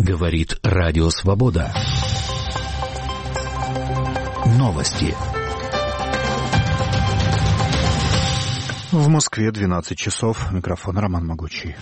Говорит Радио Свобода. Новости. В Москве 12 часов. Микрофон Роман Могучий.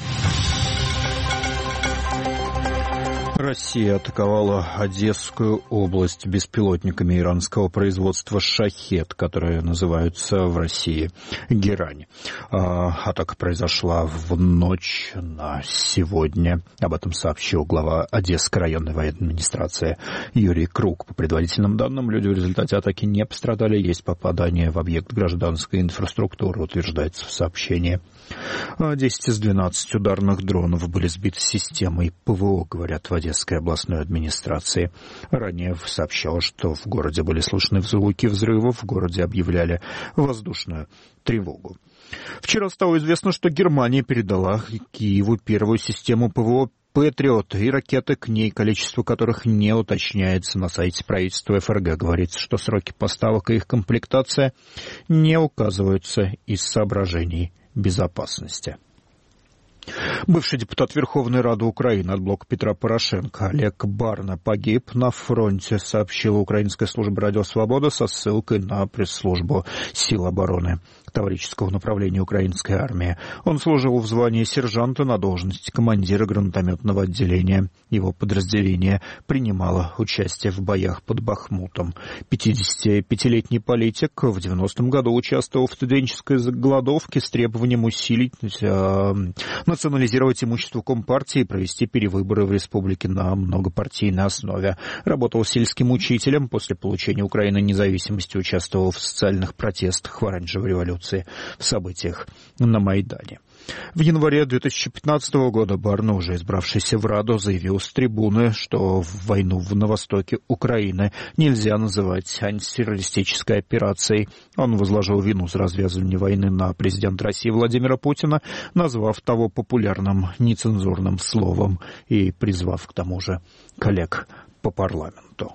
Россия атаковала Одесскую область беспилотниками иранского производства «Шахед», которые называются в России «Герань». Атака произошла в ночь на сегодня. Об этом сообщил глава Одесской районной военной администрации Юрий Круг. По предварительным данным, люди в результате атаки не пострадали. Есть попадание в объект гражданской инфраструктуры, утверждается в сообщении. 10 из 12 ударных дронов были сбиты системой ПВО, говорят в Одесской областной администрации. Ранее сообщалось, что в городе были слышны звуки взрывов, в городе объявляли воздушную тревогу. Вчера стало известно, что Германия передала Киеву первую систему ПВО «Патриот» и ракеты к ней, количество которых не уточняется. На сайте правительства ФРГ говорится, что сроки поставок и их комплектация не указываются из соображений безопасности. Бывший депутат Верховной Рады Украины от блока Петра Порошенко Олег Барна погиб на фронте, сообщила Украинская служба «Радио Свобода» со ссылкой на пресс-службу Сил обороны Таврического направления украинской армии. Он служил в звании сержанта на должности командира гранатометного отделения. Его подразделение принимало участие в боях под Бахмутом. 55-летний политик в 90-м году участвовал в студенческой голодовке с требованием усилить национализировать имущество Компартии и провести перевыборы в республике на многопартийной основе. Работал сельским учителем. После получения Украины независимости участвовал в социальных протестах в оранжевой революции, в событиях на Майдане. В январе 2015 года Барна, уже избравшийся в Раду, заявил с трибуны, что войну на востоке Украины нельзя называть антитеррористической операцией. Он возложил вину за развязывание войны на президента России Владимира Путина, назвав того популярным нецензурным словом и призвав к тому же коллег по парламенту.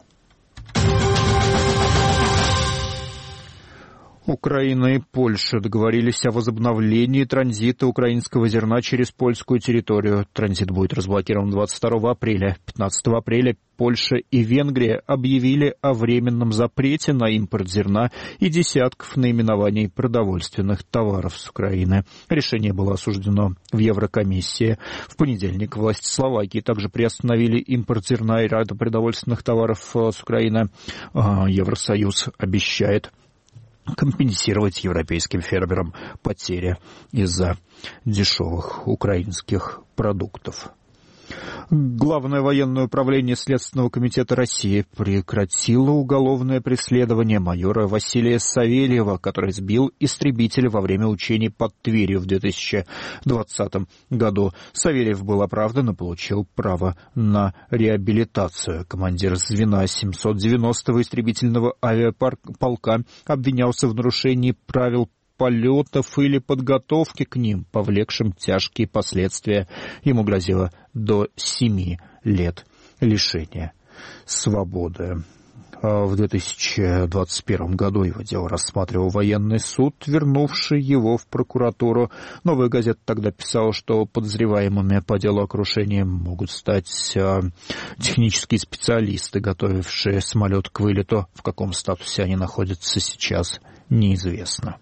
Украина и Польша договорились о возобновлении транзита украинского зерна через польскую территорию. Транзит будет разблокирован 22 апреля. 15 апреля Польша и Венгрия объявили о временном запрете на импорт зерна и десятков наименований продовольственных товаров с Украины. Решение было осуждено в Еврокомиссии. В понедельник власти Словакии также приостановили импорт зерна и ряда продовольственных товаров с Украины. Евросоюз обещает компенсировать европейским фермерам потери из-за дешевых украинских продуктов. Главное военное управление Следственного комитета России прекратило уголовное преследование майора Василия Савельева, который сбил истребитель во время учений под Тверью в 2020 году. Савельев был оправдан и получил право на реабилитацию. Командир звена 790-го истребительного авиаполка обвинялся в нарушении правил полетов или подготовки к ним, повлекшим тяжкие последствия. Ему грозило до 7 лет лишения свободы. В 2021 году его дело рассматривал военный суд, вернувший его в прокуратуру. «Новая газета» тогда писала, что подозреваемыми по делу о крушении могут стать технические специалисты, готовившие самолет к вылету. В каком статусе они находятся сейчас, неизвестно.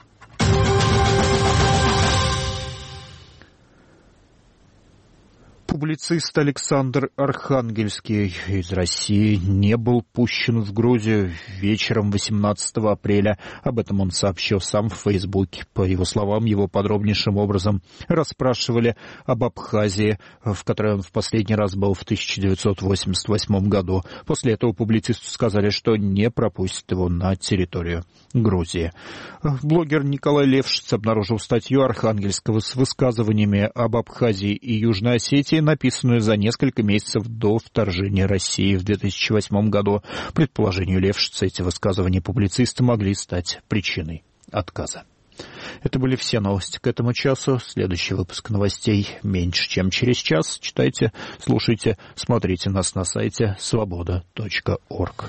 Публицист Александр Архангельский из России не был пущен в Грузию вечером 18 апреля. Об этом он сообщил сам в Фейсбуке. По его словам, его подробнейшим образом расспрашивали об Абхазии, в которой он в последний раз был в 1988 году. После этого публицисту сказали, что не пропустят его на территорию Грузии. Блогер Николай Левшиц обнаружил статью Архангельского с высказываниями об Абхазии и Южной Осетии, написанную за несколько месяцев до вторжения России в 2008 году. По предположению Левшица, эти высказывания публициста могли стать причиной отказа. Это были все новости к этому часу. Следующий выпуск новостей меньше, чем через час. Читайте, слушайте, смотрите нас на сайте svoboda.org.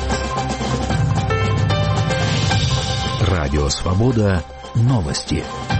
Радио Свобода. Новости.